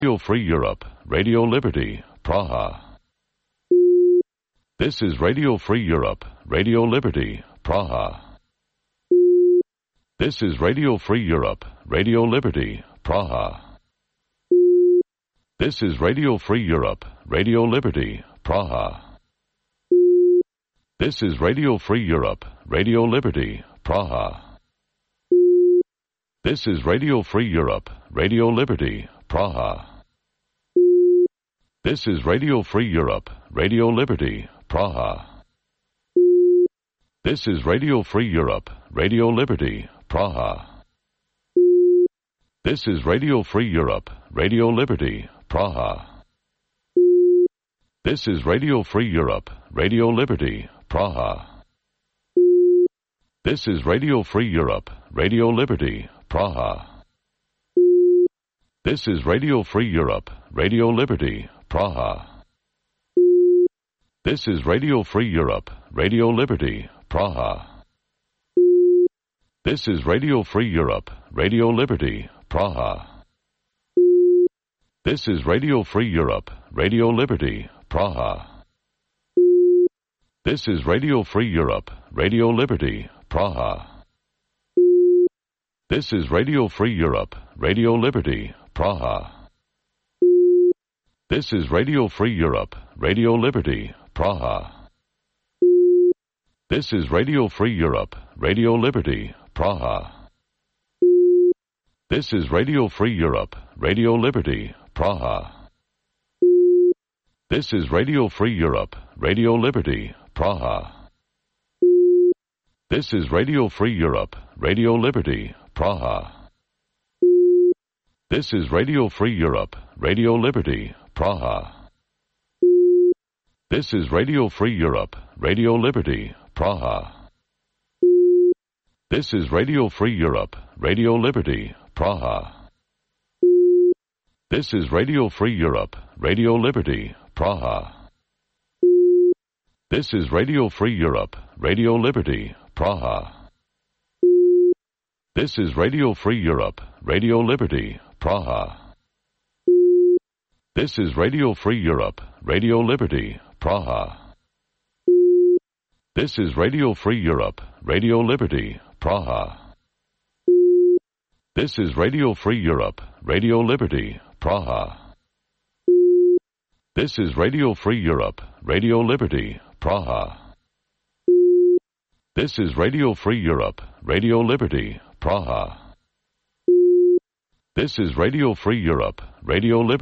Radio Free Europe, Radio Liberty, Praha. This is Radio Free Europe, Radio Liberty, Praha. This is Radio Free Europe, Radio Liberty, Praha. This is Radio Free Europe, Radio Liberty, Praha. This is Radio Free Europe, Radio Liberty, Praha. This is Radio Free Europe, Radio Liberty, Praha. This is Radio Free Europe, Radio Liberty, Praha. This is Radio Free Europe, Radio Liberty, Praha. This is Radio Free Europe, Radio Liberty, Praha. This is Radio Free Europe, Radio Liberty, Praha. This is Radio Free Europe, Radio Liberty, Praha. This is Radio Free Europe, Radio Liberty, Praha. This is Radio Free Europe, Radio Liberty, Praha. This is Radio Free Europe, Radio Liberty, Praha. This is Radio Free Europe, Radio Liberty, Praha. This is Radio Free Europe, Radio Liberty, Praha. This is Radio Free Europe, Radio Liberty, Praha. This is Radio Free Europe, Radio Liberty, Praha. This is Radio Free Europe, Radio Liberty, Praha. This is Radio Free Europe, Radio Liberty, Praha. This is Radio Free Europe, Radio Liberty, Praha. This is Radio Free Europe, Radio Liberty, Praha. This is Radio Free Europe, Radio Liberty, Praha. This is Radio Free Europe, Radio Liberty, Praha. This is Radio Free Europe, Radio Liberty, Praha. This is Radio Free Europe, Radio Liberty, Praha. This is Radio Free Europe, Radio Liberty, Praha. This is Radio Free Europe, Radio Liberty, Praha. This is Radio Free Europe, Radio Liberty, Praha. This is Radio Free Europe, Radio Liberty, Praha. This is Radio Free Europe, Radio Liberty, Praha. This is Radio Free Europe, Radio Liberty, Praha. This is Radio Free Europe, Radio Liberty, Praha. This is Radio Free Europe, Radio Liberty.